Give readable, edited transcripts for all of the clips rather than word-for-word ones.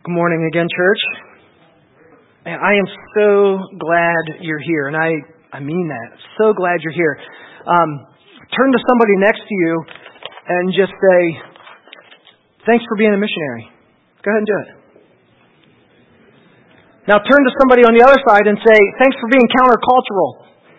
Good morning again, church. I am so glad you're here, and I mean that. So glad you're here. Turn to somebody next to you and just say, thanks for being a missionary. Go ahead and do it. Now turn to somebody on the other side and say, thanks for being countercultural.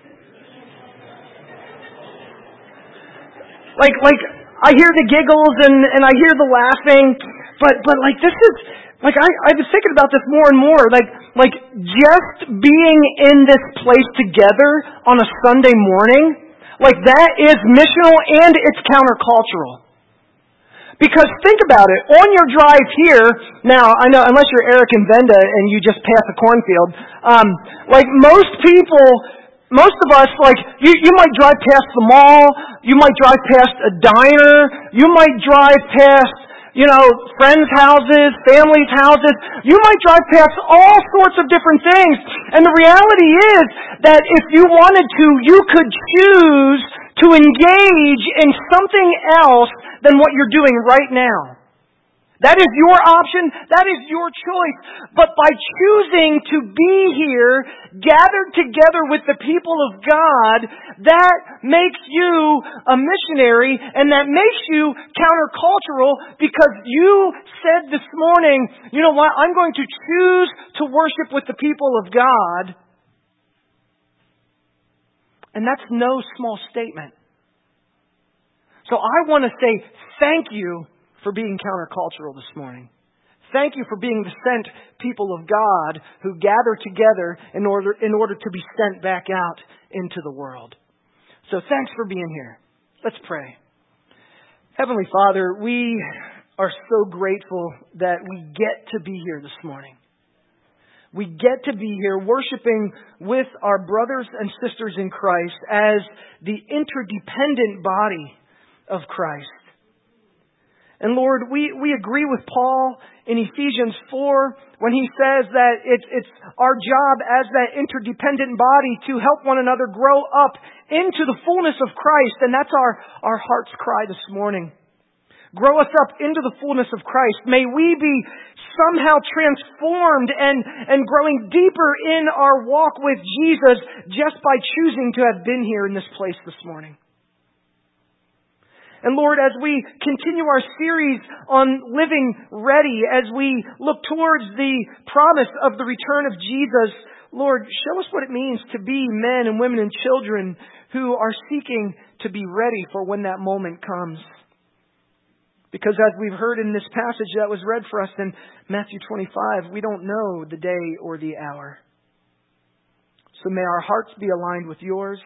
Like I hear the giggles and I hear the laughing, but like this is, like I was thinking about this more and more, like just being in this place together on a Sunday morning, like that is missional and it's countercultural. Because think about it, on your drive here, now I know unless you're Eric and Venda and you just pass a cornfield, like most of us, like you might drive past the mall, you might drive past a diner, you might drive past friends' houses, families' houses. You might drive past all sorts of different things. And the reality is that if you wanted to, you could choose to engage in something else than what you're doing right now. That is your option. That is your choice. But by choosing to be here, gathered together with the people of God, that makes you a missionary and that makes you countercultural because you said this morning, you know what, I'm going to choose to worship with the people of God. And that's no small statement. So I want to say thank you for being countercultural this morning. Thank you for being the sent people of God who gather together in order to be sent back out into the world. So thanks for being here. Let's pray. Heavenly Father, we are so grateful that we get to be here this morning. We get to be here worshiping with our brothers and sisters in Christ as the interdependent body of Christ. And Lord, we agree with Paul in Ephesians 4 when he says that it's our job as that interdependent body to help one another grow up into the fullness of Christ. And that's our heart's cry this morning. Grow us up into the fullness of Christ. May we be somehow transformed and growing deeper in our walk with Jesus just by choosing to have been here in this place this morning. And Lord, as we continue our series on living ready, as we look towards the promise of the return of Jesus, Lord, show us what it means to be men and women and children who are seeking to be ready for when that moment comes. Because as we've heard in this passage that was read for us in Matthew 25, we don't know the day or the hour. So may our hearts be aligned with yours.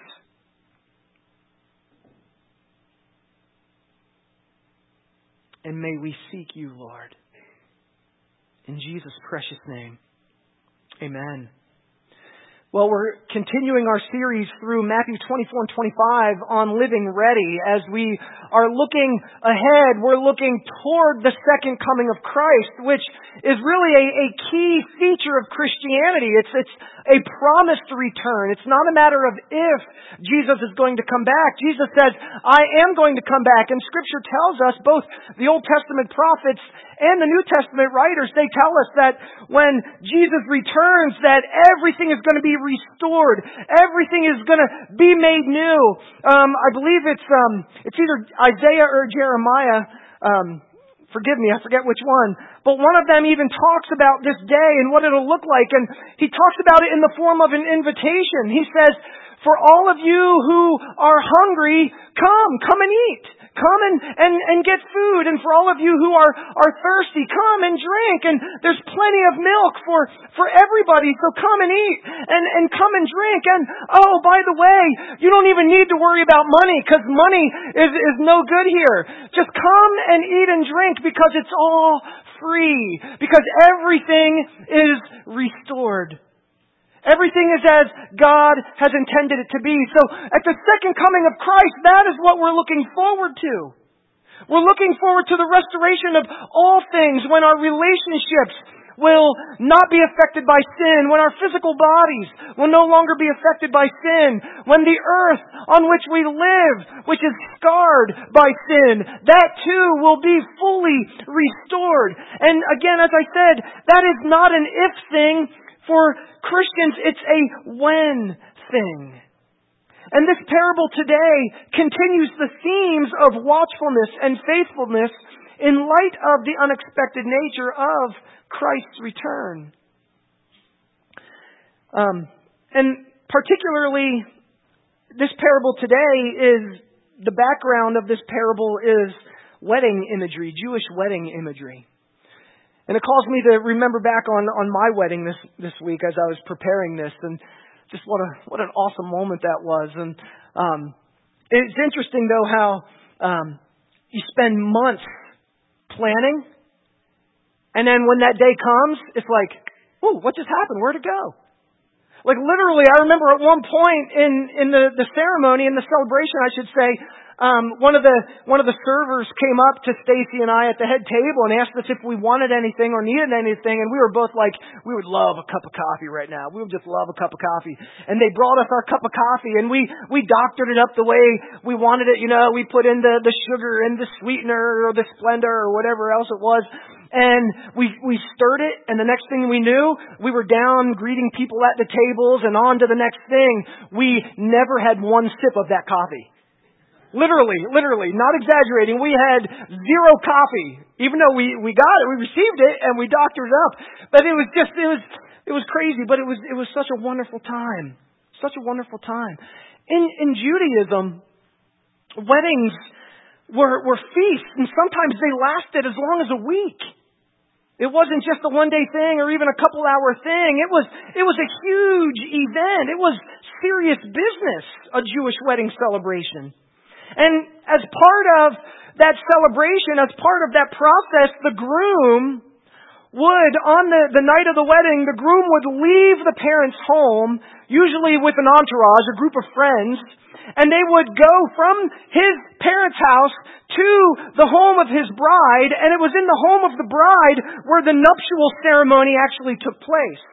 And may we seek you, Lord. In Jesus' precious name. Amen. Well, we're continuing our series through Matthew 24 and 25 on living ready. As we are looking ahead, we're looking toward the second coming of Christ, which is really a key feature of Christianity. It's a promised return. It's not a matter of if Jesus is going to come back. Jesus says, I am going to come back. And Scripture tells us, both the Old Testament prophets and the New Testament writers, they tell us that when Jesus returns, that everything is going to be restored. Everything is going to be made new. I believe it's either Isaiah or Jeremiah. Forgive me, I forget which one. But one of them even talks about this day and what it'll look like. And he talks about it in the form of an invitation. He says, for all of you who are hungry, come and eat. Come and get food. And for all of you who are thirsty, come and drink. And there's plenty of milk for everybody. So come and eat and come and drink. And oh, by the way, you don't even need to worry about money because money is no good here. Just come and eat and drink because it's all free. Because everything is restored. Everything is as God has intended it to be. So at the second coming of Christ, that is what we're looking forward to. We're looking forward to the restoration of all things when our relationships will not be affected by sin, when our physical bodies will no longer be affected by sin, when the earth on which we live, which is scarred by sin, that too will be fully restored. And again, as I said, that is not an if thing. For Christians, it's a when thing. And this parable today continues the themes of watchfulness and faithfulness in light of the unexpected nature of Christ's return. And particularly, this parable today is, the background of this parable is wedding imagery, Jewish wedding imagery. And it caused me to remember back on my wedding this week as I was preparing this, and just what an awesome moment that was. And it's interesting though how you spend months planning, and then when that day comes, it's like, ooh, what just happened? Where'd it go? Like literally, I remember at one point in the ceremony, in the celebration, I should say, one of the servers came up to Stacy and I at the head table and asked us if we wanted anything or needed anything, and we were both like, we would love a cup of coffee right now. We would just love a cup of coffee. And they brought us our cup of coffee, and we doctored it up the way we wanted it. You know, we put in the sugar and the sweetener or the Splenda or whatever else it was. And we stirred it, and the next thing we knew, we were down greeting people at the tables and on to the next thing. We never had one sip of that coffee. Literally, not exaggerating. We had zero coffee, even though we got it, we received it, and we doctored it up. But it was crazy, but it was such a wonderful time. Such a wonderful time. In Judaism, weddings were feasts, and sometimes they lasted as long as a week. It wasn't just a one-day thing or even a couple-hour thing. It was a huge event. It was serious business, a Jewish wedding celebration. And as part of that celebration, as part of that process, the groom would, on the night of the wedding, the groom would leave the parents' home, usually with an entourage, a group of friends, and they would go from his parents' house to the home of his bride, and it was in the home of the bride where the nuptial ceremony actually took place.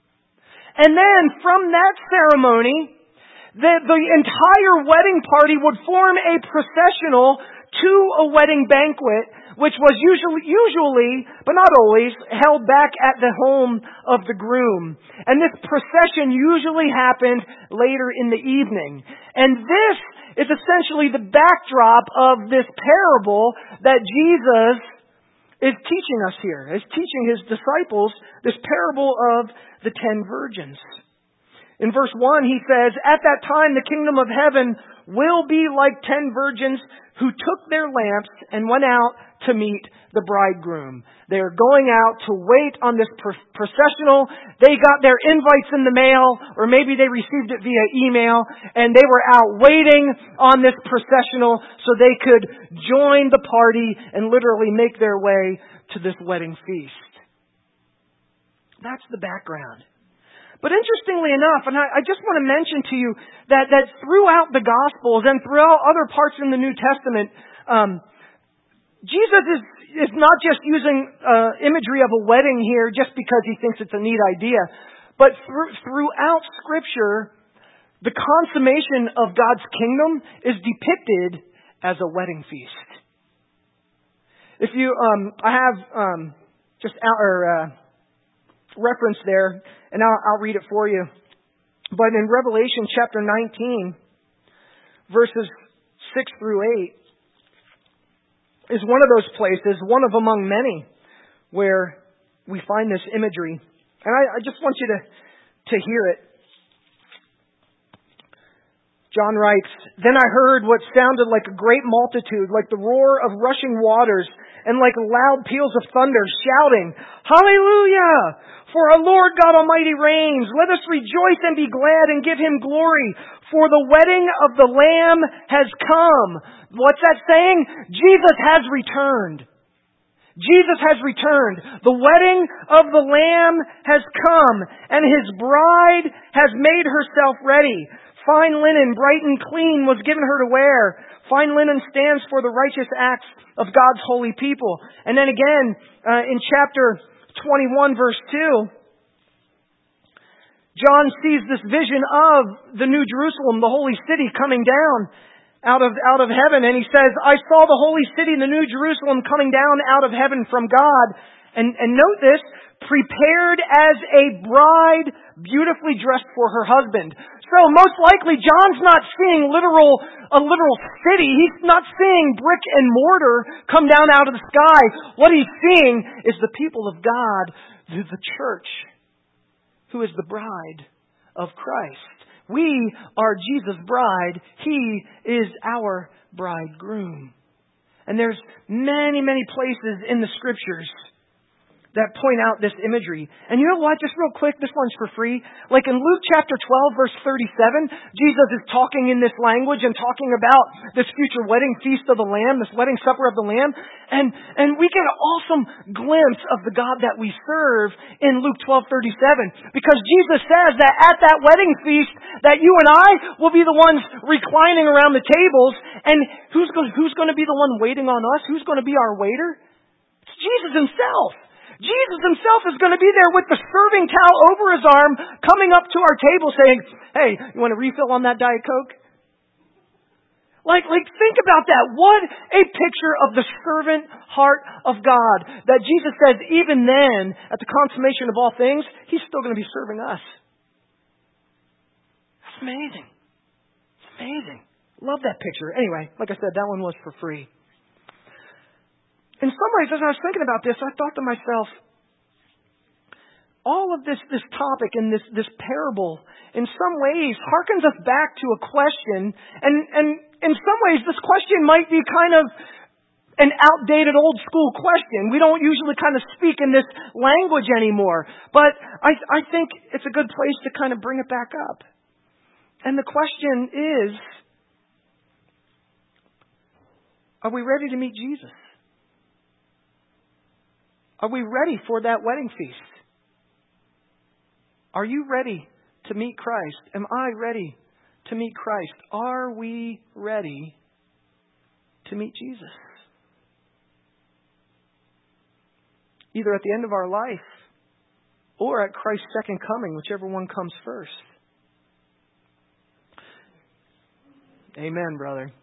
And then from that ceremony, the entire wedding party would form a processional to a wedding banquet, which was usually, but not always, held back at the home of the groom. And this procession usually happened later in the evening. And this is essentially the backdrop of this parable that Jesus is teaching us here, is teaching his disciples this parable of the 10 virgins. In verse 1, he says, "At that time the kingdom of heaven will be like 10 virgins who took their lamps and went out to meet the bridegroom." They're going out to wait on this processional. They got their invites in the mail, or maybe they received it via email, and they were out waiting on this processional so they could join the party and literally make their way to this wedding feast. That's the background. But interestingly enough, and I just want to mention to you that throughout the Gospels and throughout other parts in the New Testament, Jesus is not just using imagery of a wedding here just because he thinks it's a neat idea, but throughout Scripture, the consummation of God's kingdom is depicted as a wedding feast. If you, I have just reference there, and I'll read it for you. But in Revelation chapter 19, verses 6 through 8, is one of those places, one of among many, where we find this imagery. And I just want you to hear it. John writes, "Then I heard what sounded like a great multitude, like the roar of rushing waters, and like loud peals of thunder, shouting, 'Hallelujah! For our Lord God Almighty reigns. Let us rejoice and be glad and give Him glory. For the wedding of the Lamb has come.'" What's that saying? Jesus has returned. Jesus has returned. The wedding of the Lamb has come, and His bride has made herself ready. Fine linen, bright and clean, was given her to wear. Fine linen stands for the righteous acts of God's holy people. And then again, in chapter 21, verse 2, John sees this vision of the New Jerusalem, the holy city, coming down out of heaven. And he says, "I saw the holy city, the New Jerusalem, coming down out of heaven from God, And note this, prepared as a bride beautifully dressed for her husband. So most likely John's not seeing a literal city. He's not seeing brick and mortar come down out of the sky. What he's seeing is the people of God, the church, who is the bride of Christ. We are Jesus' bride. He is our bridegroom. And there's many, many places in the Scriptures that point out this imagery. And you know what? Just real quick, this one's for free. Like in Luke chapter 12, verse 37, Jesus is talking in this language and talking about this future wedding feast of the Lamb, this wedding supper of the Lamb. And we get an awesome glimpse of the God that we serve in Luke 12:37. Because Jesus says that at that wedding feast, that you and I will be the ones reclining around the tables. And who's going to be the one waiting on us? Who's going to be our waiter? It's Jesus Himself. Jesus Himself is going to be there with the serving towel over His arm, coming up to our table saying, "Hey, you want a refill on that Diet Coke?" Like think about that. What a picture of the servant heart of God. That Jesus says, even then, at the consummation of all things, He's still going to be serving us. That's amazing. It's amazing. Love that picture. Anyway, like I said, that one was for free. In some ways, as I was thinking about this, I thought to myself, all of this topic and this parable, in some ways, harkens us back to a question. And in some ways, this question might be kind of an outdated old school question. We don't usually kind of speak in this language anymore. But I think it's a good place to kind of bring it back up. And the question is, are we ready to meet Jesus? Are we ready for that wedding feast? Are you ready to meet Christ? Am I ready to meet Christ? Are we ready to meet Jesus? Either at the end of our life or at Christ's second coming, whichever one comes first. Amen, brother.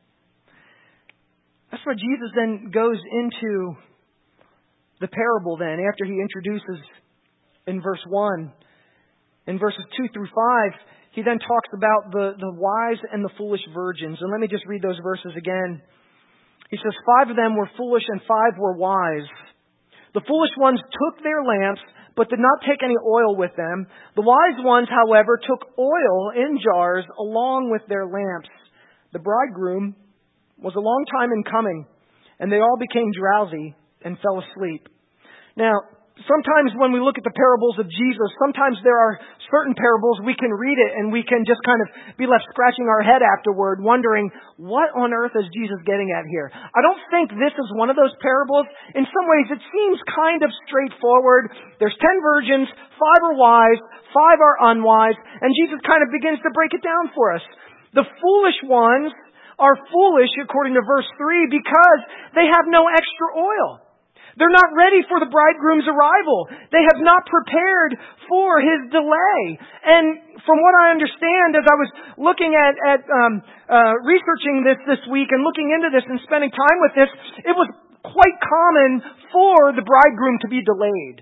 That's where Jesus then goes into the parable then, after He introduces in verse 1. In verses 2 through 5, He then talks about the wise and the foolish virgins. And let me just read those verses again. He says, 5 of them were foolish and 5 were wise. The foolish ones took their lamps, but did not take any oil with them. The wise ones, however, took oil in jars along with their lamps. The bridegroom was a long time in coming, and they all became drowsy and fell asleep. Now, sometimes when we look at the parables of Jesus, sometimes there are certain parables we can read it and we can just kind of be left scratching our head afterward, wondering, what on earth is Jesus getting at here? I don't think this is one of those parables. In some ways, it seems kind of straightforward. There's 10 virgins, 5 are wise, 5 are unwise, and Jesus kind of begins to break it down for us. The foolish ones are foolish, according to verse 3, because they have no extra oil. They're not ready for the bridegroom's arrival. They have not prepared for His delay. And from what I understand, as I was looking at researching this week and looking into this and spending time with this, it was quite common for the bridegroom to be delayed.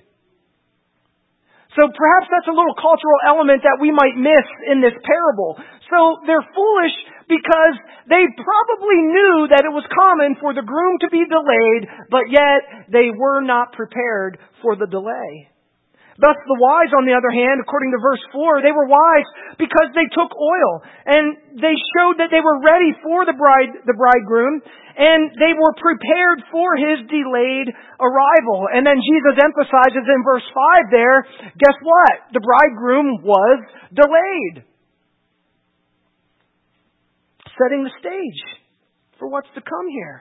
So perhaps that's a little cultural element that we might miss in this parable. So they're foolish because they probably knew that it was common for the groom to be delayed, but yet they were not prepared for the delay. Thus the wise, on the other hand, according to verse 4, they were wise because they took oil and they showed that they were ready for the bridegroom, and they were prepared for His delayed arrival. And then Jesus emphasizes in verse 5 there, guess what? The bridegroom was delayed. Setting the stage for what's to come here.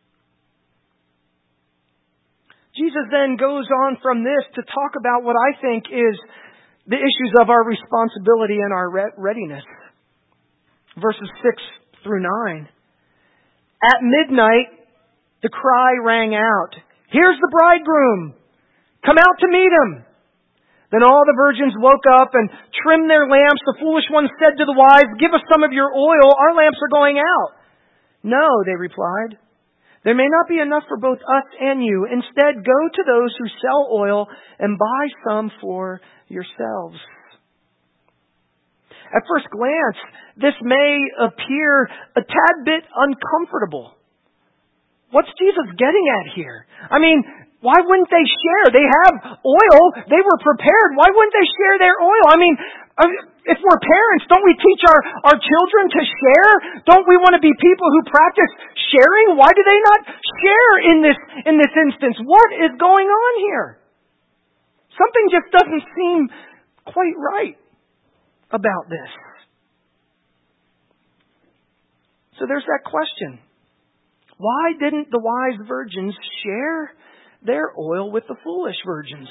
Jesus then goes on from this to talk about what I think is the issues of our responsibility and our readiness. Verses 6 through 9. At midnight, the cry rang out, "Here's the bridegroom! Come out to meet Him!" Then all the virgins woke up and trimmed their lamps. The foolish ones said to the wise, "Give us some of your oil. Our lamps are going out." "No," they replied. There may not be enough for both us and you. Instead, go to those who sell oil and buy some for yourselves. At first glance, this may appear a tad bit uncomfortable. What's Jesus getting at here? I mean, why wouldn't they share? They have oil. They were prepared. Why wouldn't they share their oil? I mean, if we're parents, don't we teach our children to share? Don't we want to be people who practice sharing? Why do they not share in this instance? What is going on here? Something just doesn't seem quite right about this. So there's that question. Why didn't the wise virgins share their oil with the foolish virgins?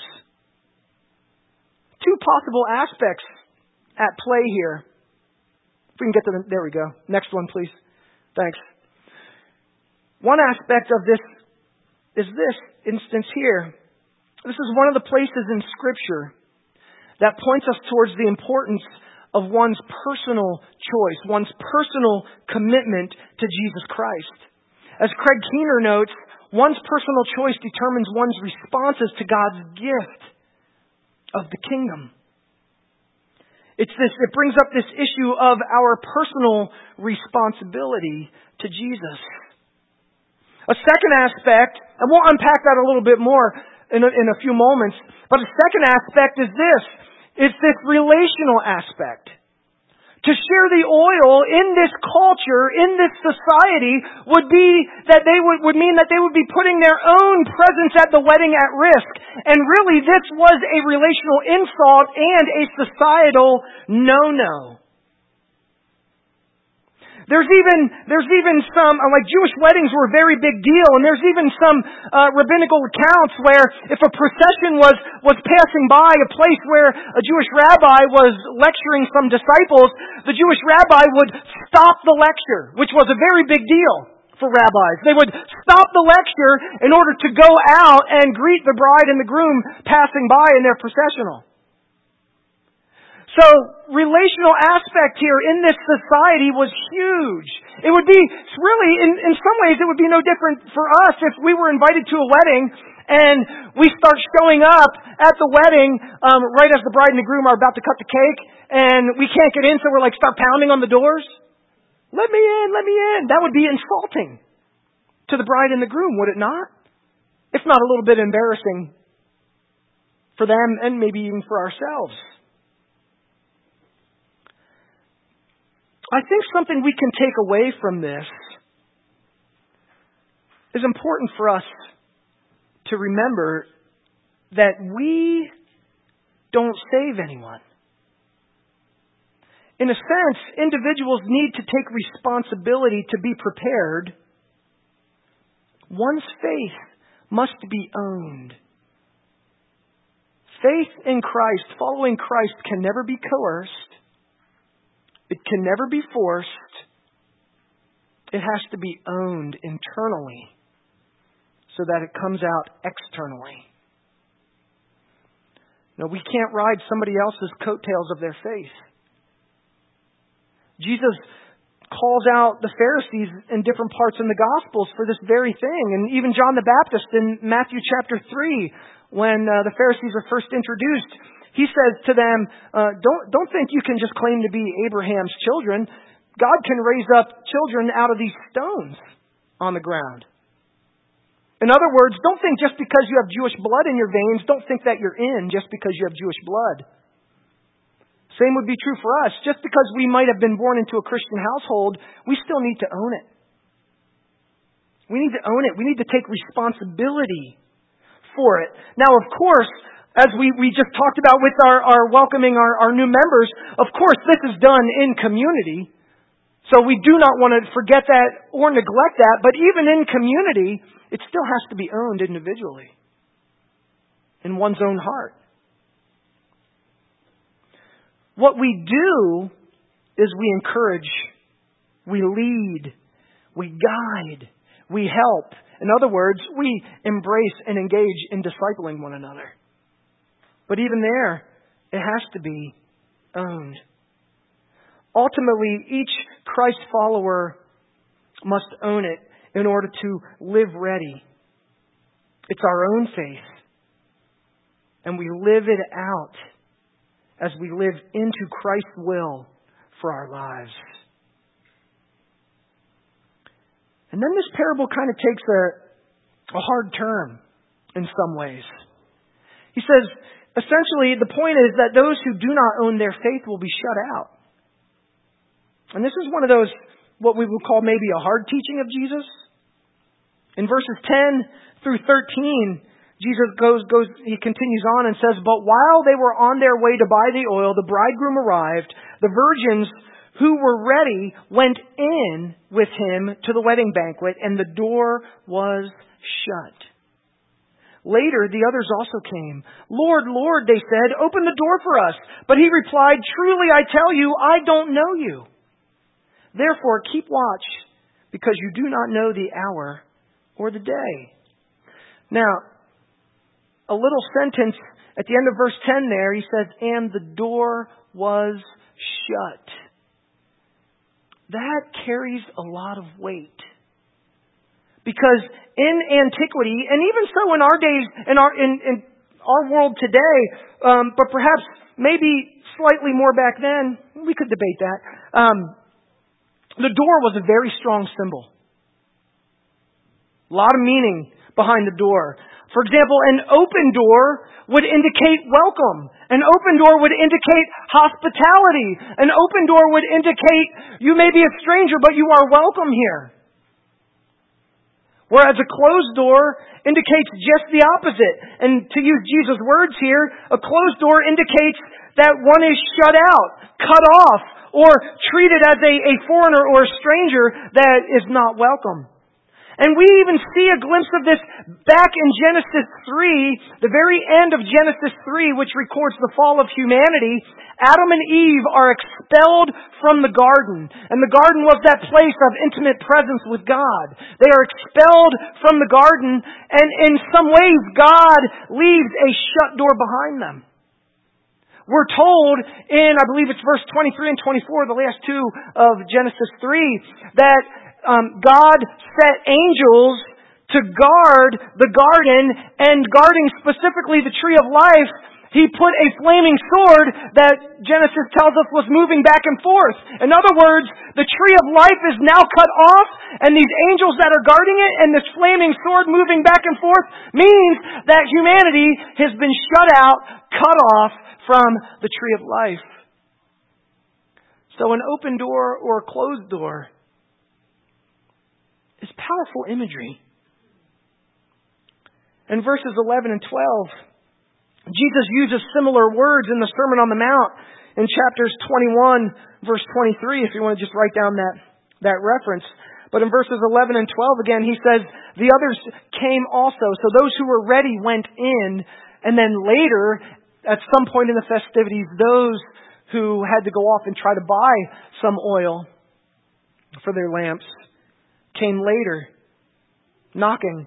Two possible aspects at play here. If we can get to there we go. Next one, please. Thanks. One aspect of this is this instance here. This is one of the places in Scripture that points us towards the importance of one's personal choice, one's personal commitment to Jesus Christ. As Craig Keener notes, one's personal choice determines one's responses to God's gift of the kingdom. It brings up this issue of our personal responsibility to Jesus. A second aspect, and we'll unpack that a little bit more in a few moments, but a second aspect is this. It's this relational aspect. To share the oil in this culture, in this society, would mean that they would be putting their own presence at the wedding at risk. And really, this was a relational insult and a societal no-no. There's even some, like Jewish weddings were a very big deal, and there's even some rabbinical accounts where if a procession was passing by a place where a Jewish rabbi was lecturing some disciples, the Jewish rabbi would stop the lecture, which was a very big deal for rabbis. They would stop the lecture in order to go out and greet the bride and the groom passing by in their processional. So, relational aspect here in this society was huge. It would be, really, in some ways, it would be no different for us if we were invited to a wedding and we start showing up at the wedding right as the bride and the groom are about to cut the cake and we can't get in, so we're like, start pounding on the doors. Let me in, let me in. That would be insulting to the bride and the groom, would it not? If not a little bit embarrassing for them and maybe even for ourselves. I think something we can take away from this is important for us to remember that we don't save anyone. In a sense, individuals need to take responsibility to be prepared. One's faith must be owned. Faith in Christ, following Christ, can never be coerced. It can never be forced. It has to be owned internally so that it comes out externally. No, we can't ride somebody else's coattails of their faith. Jesus calls out the Pharisees in different parts in the Gospels for this very thing. And even John the Baptist in Matthew chapter 3, when the Pharisees are first introduced, he says to them, don't think you can just claim to be Abraham's children. God can raise up children out of these stones on the ground. In other words, don't think just because you have Jewish blood in your veins, don't think that you're in just because you have Jewish blood. Same would be true for us. Just because we might have been born into a Christian household, we still need to own it. We need to own it. We need to take responsibility for it. Now, of course, as we just talked about with our welcoming our new members, of course, this is done in community. So we do not want to forget that or neglect that. But even in community, it still has to be owned individually in one's own heart. What we do is we encourage, we lead, we guide, we help. In other words, we embrace and engage in discipling one another. But even there, it has to be owned. Ultimately, each Christ follower must own it in order to live ready. It's our own faith. And we live it out as we live into Christ's will for our lives. And then this parable kind of takes a hard turn in some ways. He says, essentially, the point is that those who do not own their faith will be shut out. And this is one of those, what we would call maybe a hard teaching of Jesus. In verses 10 through 13, Jesus he continues on and says, "But while they were on their way to buy the oil, the bridegroom arrived. The virgins who were ready went in with him to the wedding banquet, and the door was shut. Later, the others also came. 'Lord, Lord,' they said, 'open the door for us.' But he replied, 'Truly I tell you, I don't know you. Therefore, keep watch, because you do not know the hour or the day.'" Now, a little sentence at the end of verse 10 there, he says, "and the door was shut." That carries a lot of weight. Because in antiquity, and even so in our days, in our world today, but perhaps maybe slightly more back then, we could debate that, the door was a very strong symbol. A lot of meaning behind the door. For example, an open door would indicate welcome. An open door would indicate hospitality. An open door would indicate you may be a stranger, but you are welcome here. Whereas a closed door indicates just the opposite. And to use Jesus' words here, a closed door indicates that one is shut out, cut off, or treated as a foreigner or a stranger that is not welcome. And we even see a glimpse of this back in Genesis 3, the very end of Genesis 3, which records the fall of humanity. Adam and Eve are expelled from the garden. And the garden was that place of intimate presence with God. They are expelled from the garden, and in some ways God leaves a shut door behind them. We're told in, I believe it's verse 23 and 24, the last two of Genesis 3, that God set angels to guard the garden, and guarding specifically the tree of life, He put a flaming sword that Genesis tells us was moving back and forth. In other words, the tree of life is now cut off, and these angels that are guarding it and this flaming sword moving back and forth means that humanity has been shut out, cut off from the tree of life. So an open door or a closed door is powerful imagery. In verses 11 and 12, Jesus uses similar words in the Sermon on the Mount in chapters 21, verse 23, if you want to just write down that reference. But in verses 11 and 12 again, He says, "The others came also." So those who were ready went in, and then later, at some point in the festivities, those who had to go off and try to buy some oil for their lamps came later, knocking.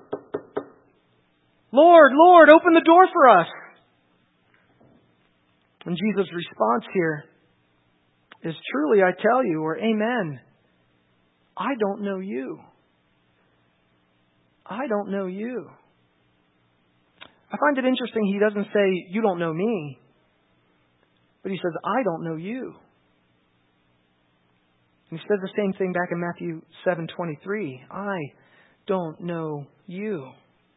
"Lord, Lord, open the door for us." And Jesus' response here is, "Truly I tell you," or "Amen, I don't know you. I don't know you." I find it interesting He doesn't say, "You don't know me," but He says, "I don't know you." And He says the same thing back in Matthew 7:23. "I don't know you."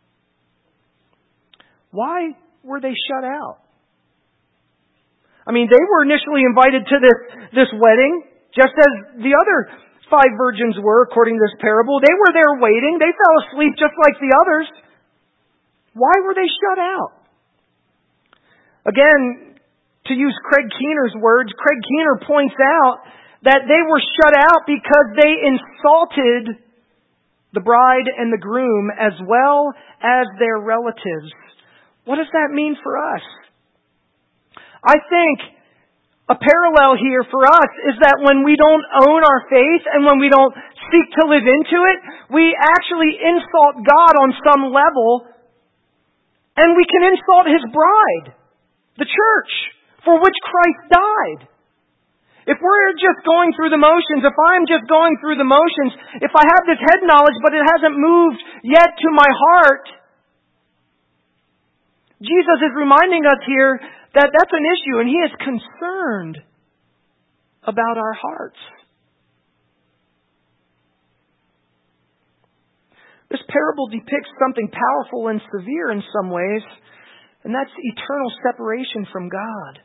Why were they shut out? I mean, they were initially invited to this wedding, just as the other 5 virgins were, according to this parable. They were there waiting. They fell asleep just like the others. Why were they shut out? Again, to use Craig Keener's words, Craig Keener points out that they were shut out because they insulted the bride and the groom as well as their relatives. What does that mean for us? I think a parallel here for us is that when we don't own our faith and when we don't seek to live into it, we actually insult God on some level, and we can insult His bride, the church, for which Christ died. If we're just going through the motions, if I'm just going through the motions, if I have this head knowledge but it hasn't moved yet to my heart, Jesus is reminding us here that that's an issue, and He is concerned about our hearts. This parable depicts something powerful and severe in some ways, and that's eternal separation from God.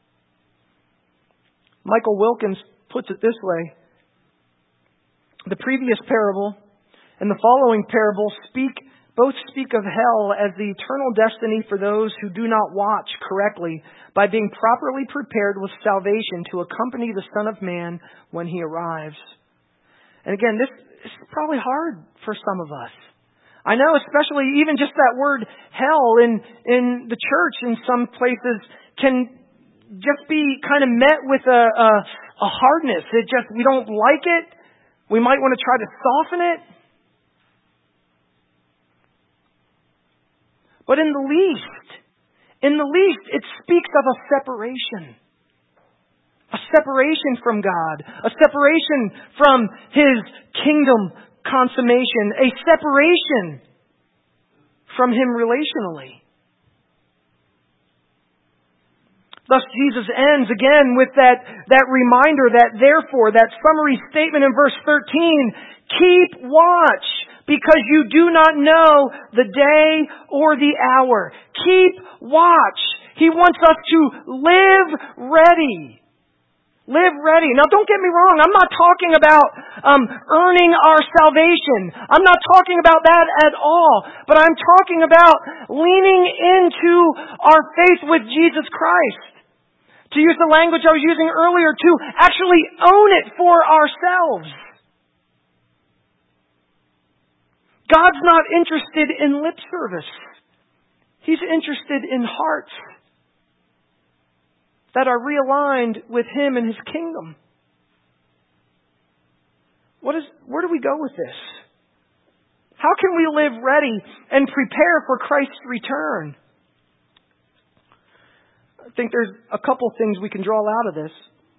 Michael Wilkins puts it this way: the previous parable and the following parable both speak of hell as the eternal destiny for those who do not watch correctly by being properly prepared with salvation to accompany the Son of Man when He arrives. And again, this is probably hard for some of us. I know, especially even just that word hell in the church in some places can just be kind of met with a hardness. We don't like it. We might want to try to soften it. But in the least, it speaks of a separation. A separation from God. A separation from His kingdom consummation. A separation from Him relationally. Thus, Jesus ends again with that reminder, that therefore, that summary statement in verse 13, keep watch, because you do not know the day or the hour. Keep watch. He wants us to live ready. Live ready. Now, don't get me wrong. I'm not talking about earning our salvation. I'm not talking about that at all. But I'm talking about leaning into our faith with Jesus Christ. To use the language I was using earlier, to actually own it for ourselves. God's not interested in lip service. He's interested in hearts that are realigned with Him and His kingdom. Where do we go with this? How can we live ready and prepare for Christ's return? I think there's a couple things we can draw out of this.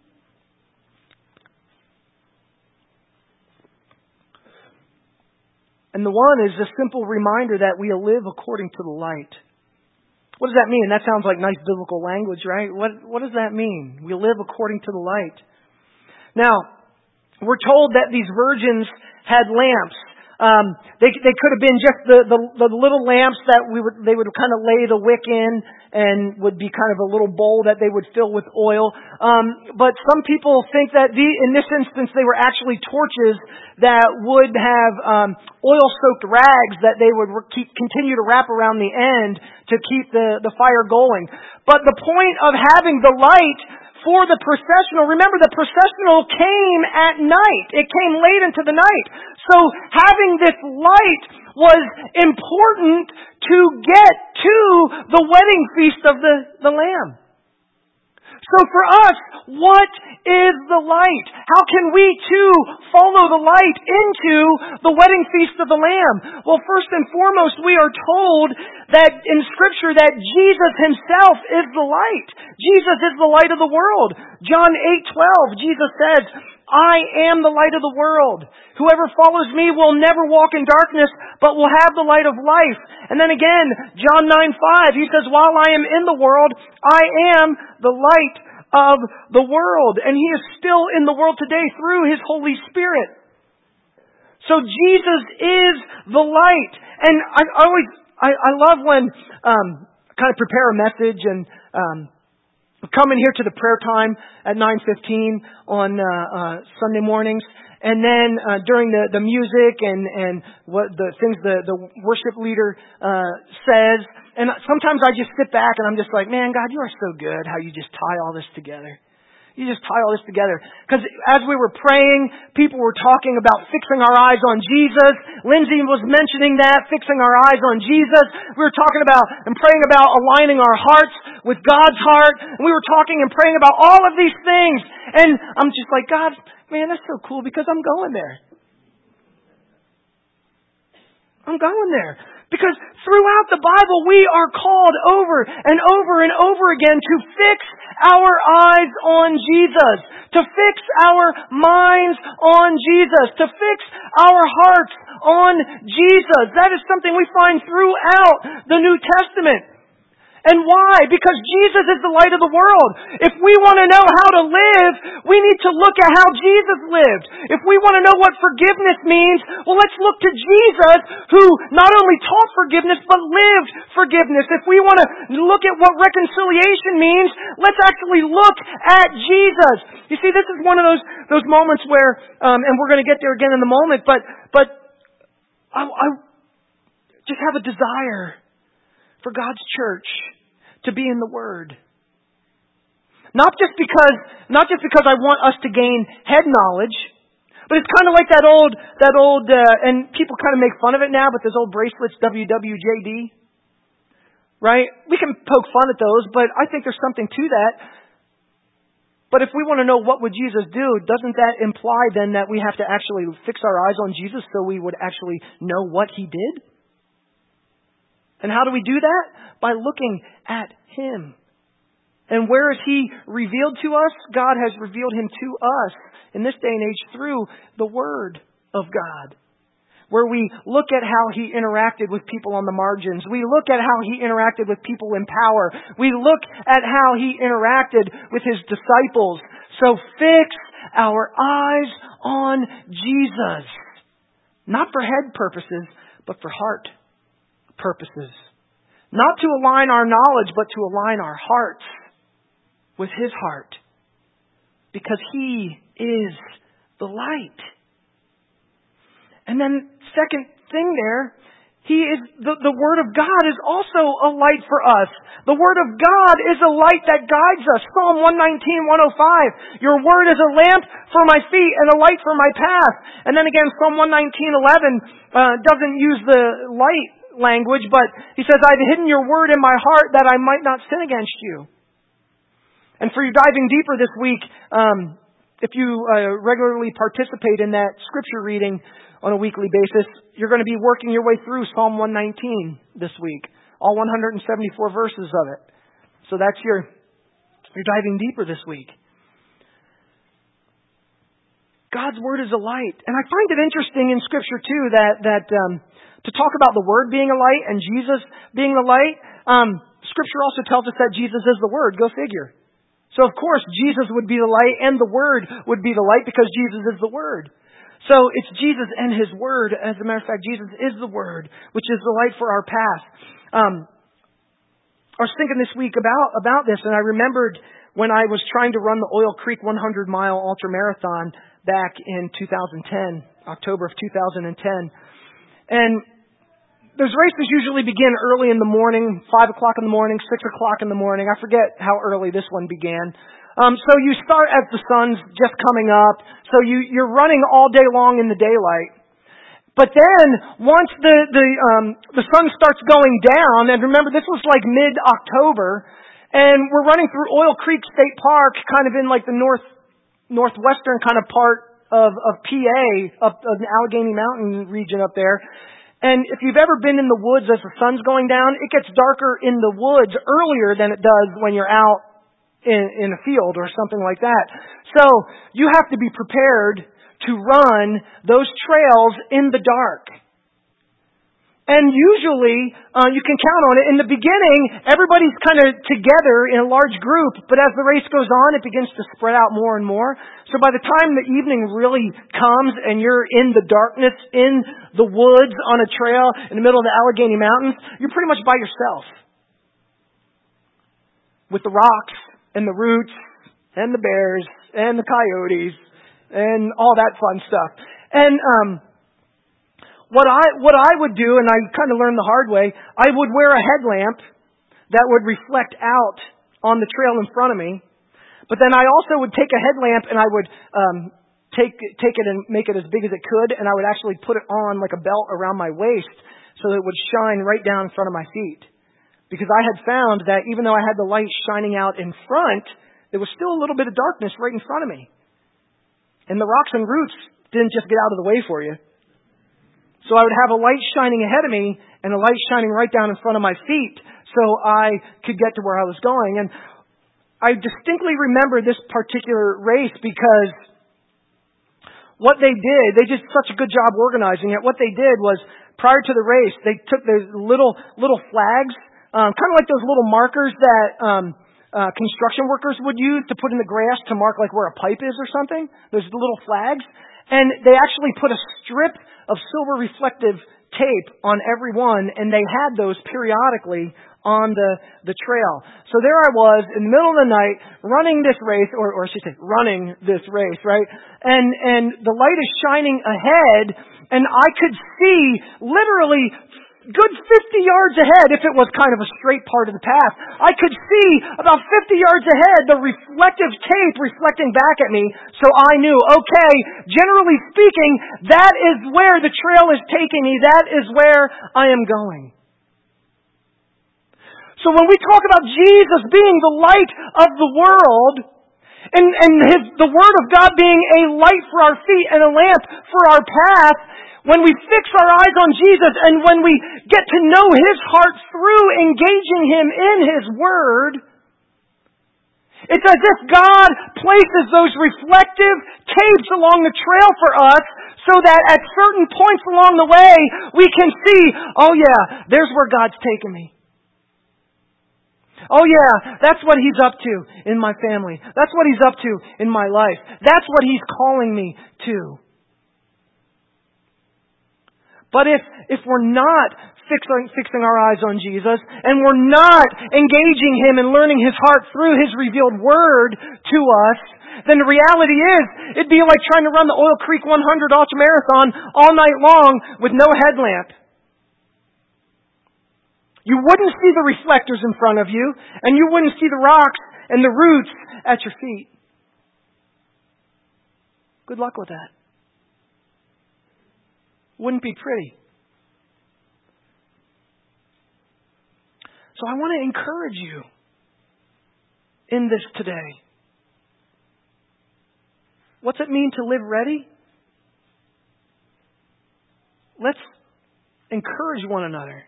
And the one is a simple reminder that we live according to the light. What does that mean? That sounds like nice biblical language, right? What does that mean? We live according to the light. Now, we're told that these virgins had lamps. They could have been just the little lamps that they would kind of lay the wick in, and would be kind of a little bowl that they would fill with oil. But some people think that in this instance they were actually torches that would have oil-soaked rags that they would continue to wrap around the end to keep the fire going. But the point of having the light for the processional, remember the processional came at night. It came late into the night. So having this light was important to get to the wedding feast of the Lamb. So for us, what is the light? How can we too follow the light into the wedding feast of the Lamb? Well, first and foremost, we are told that in Scripture that Jesus Himself is the light. Jesus is the light of the world. John 8:12, Jesus says, I am the light of the world. Whoever follows me will never walk in darkness, but will have the light of life. And then again, John 9:5, He says, while I am in the world, I am the light of the world. And He is still in the world today through His Holy Spirit. So Jesus is the light. And I love when kind of prepare a message and come in here to the prayer time at 9:15 on Sunday mornings, and then during the music and what the things the worship leader says, and sometimes I just sit back and I'm just like, man, God, you are so good how you just tie all this together. You just tie all this together. Because as we were praying, people were talking about fixing our eyes on Jesus. Lindsay was mentioning that, fixing our eyes on Jesus. We were talking about and praying about aligning our hearts with God's heart. And we were talking and praying about all of these things. And I'm just like, God, man, that's so cool because I'm going there. I'm going there. Because throughout the Bible, we are called over and over and over again to fix our eyes on Jesus, to fix our minds on Jesus, to fix our hearts on Jesus. That is something we find throughout the New Testament. And why? Because Jesus is the light of the world. If we want to know how to live, we need to look at how Jesus lived. If we want to know what forgiveness means, well, let's look to Jesus, who not only taught forgiveness, but lived forgiveness. If we want to look at what reconciliation means, let's actually look at Jesus. You see, this is one of those moments where, and we're going to get there again in a moment, but I just have a desire for God's church to be in the Word. Not just because I want us to gain head knowledge, but it's kind of like that old, and people kind of make fun of it now, but those old bracelets, WWJD. Right? We can poke fun at those, but I think there's something to that. But if we want to know what would Jesus do, doesn't that imply then that we have to actually fix our eyes on Jesus so we would actually know what He did? And how do we do that? By looking at Him. And where is He revealed to us? God has revealed Him to us in this day and age through the Word of God. Where we look at how He interacted with people on the margins. We look at how He interacted with people in power. We look at how He interacted with His disciples. So fix our eyes on Jesus. Not for head purposes, but for heart purposes. Not to align our knowledge, but to align our hearts with His heart. Because He is the light. And then second thing there, He is the Word of God is also a light for us. The Word of God is a light that guides us. Psalm 119:105. Your Word is a lamp for my feet and a light for my path. And then again, Psalm 119:11 doesn't use the light language, but he says, I've hidden your word in my heart that I might not sin against you. And for you diving deeper this week, if you regularly participate in that scripture reading on a weekly basis, you're going to be working your way through Psalm 119 this week. All 174 verses of it. So that's you're diving deeper this week. God's Word is a light. And I find it interesting in Scripture too that to talk about the Word being a light and Jesus being the light, Scripture also tells us that Jesus is the Word. Go figure. So of course Jesus would be the light and the Word would be the light because Jesus is the Word. So it's Jesus and His Word. As a matter of fact, Jesus is the Word, which is the light for our path. I was thinking this week about this, and I remembered when I was trying to run the Oil Creek 100-mile ultramarathon back in 2010, October of 2010. And those races usually begin early in the morning, 5 o'clock in the morning, 6 o'clock in the morning. I forget how early this one began. So you start as the sun's just coming up. So you're running all day long in the daylight. But then once the sun starts going down, and remember this was like mid-October, and we're running through Oil Creek State Park, kind of in like the northwestern kind of part of PA, up in the Allegheny Mountain region up there. And if you've ever been in the woods as the sun's going down, it gets darker in the woods earlier than it does when you're out in a field or something like that. So you have to be prepared to run those trails in the dark. And usually, you can count on it. In the beginning, everybody's kind of together in a large group, but as the race goes on, it begins to spread out more and more. So by the time the evening really comes and you're in the darkness, in the woods, on a trail, in the middle of the Allegheny Mountains, you're pretty much by yourself. With the rocks, and the roots, and the bears, and the coyotes, and all that fun stuff. And, What I would do, and I kind of learned the hard way, I would wear a headlamp that would reflect out on the trail in front of me. But then I also would take a headlamp and I would take it and make it as big as it could, and I would actually put it on like a belt around my waist so that it would shine right down in front of my feet. Because I had found that even though I had the light shining out in front, there was still a little bit of darkness right in front of me. And the rocks and roots didn't just get out of the way for you. So I would have a light shining ahead of me and a light shining right down in front of my feet so I could get to where I was going. And I distinctly remember this particular race because what they did such a good job organizing it. What they did was, prior to the race, they took those little flags, kind of like those little markers that construction workers would use to put in the grass to mark like where a pipe is or something. Those little flags. And they actually put a strip of silver reflective tape on every one, and they had those periodically on the trail. So there I was in the middle of the night running this race, or I should say running this race, right? And the light is shining ahead, and I could see literally good 50 yards ahead, if it was kind of a straight part of the path. I could see about 50 yards ahead the reflective tape reflecting back at me, so I knew, okay, generally speaking, that is where the trail is taking me. That is where I am going. So when we talk about Jesus being the light of the world, and the Word of God being a light for our feet and a lamp for our path, when we fix our eyes on Jesus and when we get to know His heart through engaging Him in His Word, it's as if God places those reflective tapes along the trail for us so that at certain points along the way we can see, oh yeah, there's where God's taken me. Oh yeah, that's what He's up to in my family. That's what He's up to in my life. That's what He's calling me to. But if we're not fixing our eyes on Jesus, and we're not engaging Him and learning His heart through His revealed Word to us, then the reality is, it'd be like trying to run the Oil Creek 100 ultra marathon all night long with no headlamp. You wouldn't see the reflectors in front of you, and you wouldn't see the rocks and the roots at your feet. Good luck with that. Wouldn't be pretty. So I want to encourage you in this today. What's it mean to live ready? Let's encourage one another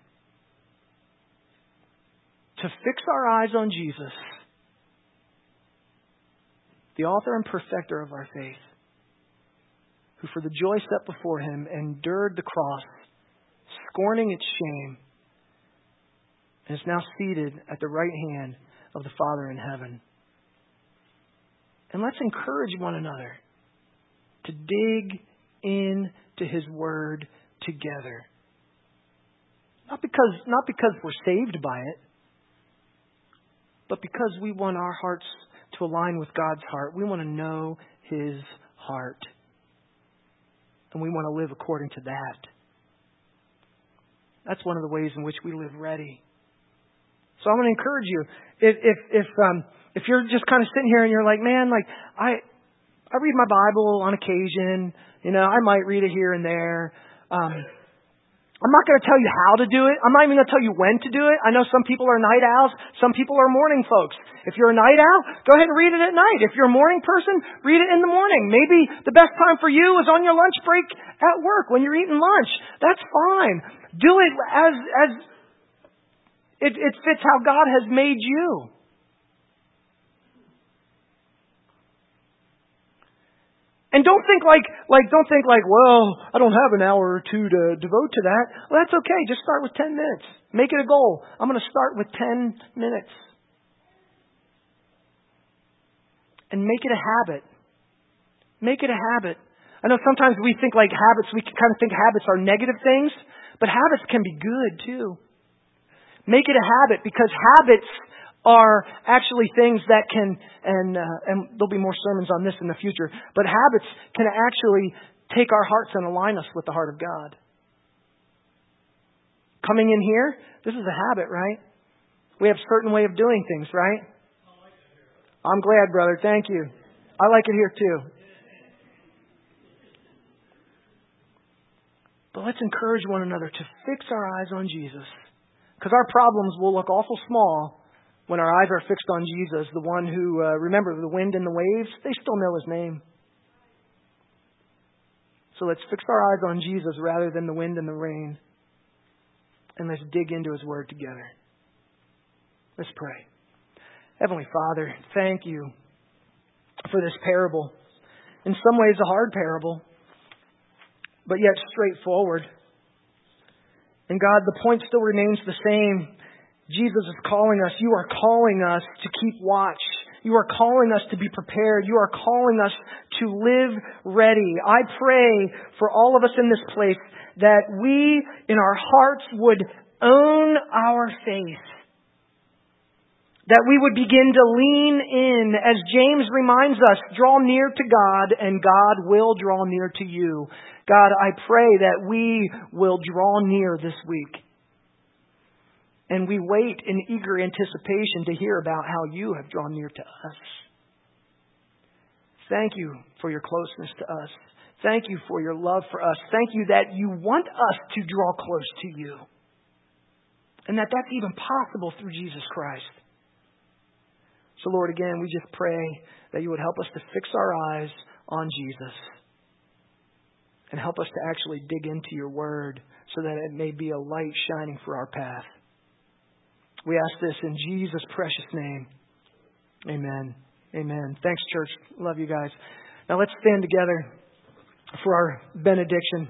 to fix our eyes on Jesus, the author and perfecter of our faith, who for the joy set before Him endured the cross, scorning its shame, and is now seated at the right hand of the Father in heaven. And let's encourage one another to dig into His Word together. Not because we're saved by it, but because we want our hearts to align with God's heart. We want to know His heart. And we want to live according to that. That's one of the ways in which we live ready. So I want to encourage you. If you're just kind of sitting here and you're like, man, like I read my Bible on occasion. You know, I might read it here and there. I'm not going to tell you how to do it. I'm not even going to tell you when to do it. I know some people are night owls. Some people are morning folks. If you're a night owl, go ahead and read it at night. If you're a morning person, read it in the morning. Maybe the best time for you is on your lunch break at work when you're eating lunch. That's fine. Do it as it fits how God has made you. And don't think like, well, I don't have an hour or two to devote to that. Well, that's okay. Just start with 10 minutes. Make it a goal. I'm going to start with 10 minutes. And make it a habit. Make it a habit. I know sometimes we think like habits, we can kind of think habits are negative things, but habits can be good too. Make it a habit, because habits are actually things that can, and there'll be more sermons on this in the future, but habits can actually take our hearts and align us with the heart of God. Coming in here, this is a habit, right? We have a certain way of doing things, right? I'm glad, brother. Thank you. I like it here too. But let's encourage one another to fix our eyes on Jesus, because our problems will look awful small when our eyes are fixed on Jesus, the one who, remember, the wind and the waves, they still know His name. So let's fix our eyes on Jesus rather than the wind and the rain. And let's dig into His Word together. Let's pray. Heavenly Father, thank You for this parable. In some ways a hard parable, but yet straightforward. And God, the point still remains the same. Jesus is calling us. You are calling us to keep watch. You are calling us to be prepared. You are calling us to live ready. I pray for all of us in this place that we in our hearts would own our faith. That we would begin to lean in, as James reminds us, draw near to God and God will draw near to you. God, I pray that we will draw near this week. And we wait in eager anticipation to hear about how You have drawn near to us. Thank You for Your closeness to us. Thank You for Your love for us. Thank You that You want us to draw close to You. And that that's even possible through Jesus Christ. So Lord, again, we just pray that You would help us to fix our eyes on Jesus. And help us to actually dig into Your Word so that it may be a light shining for our path. We ask this in Jesus' precious name. Amen. Amen. Thanks, church. Love you guys. Now let's stand together for our benediction.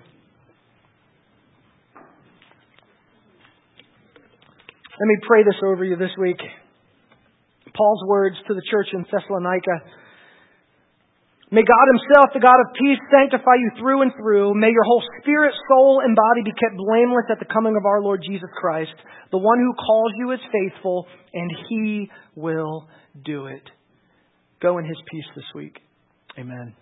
Let me pray this over you this week. Paul's words to the church in Thessalonica. May God Himself, the God of peace, sanctify you through and through. May your whole spirit, soul, and body be kept blameless at the coming of our Lord Jesus Christ. The one who calls you is faithful, and He will do it. Go in His peace this week. Amen.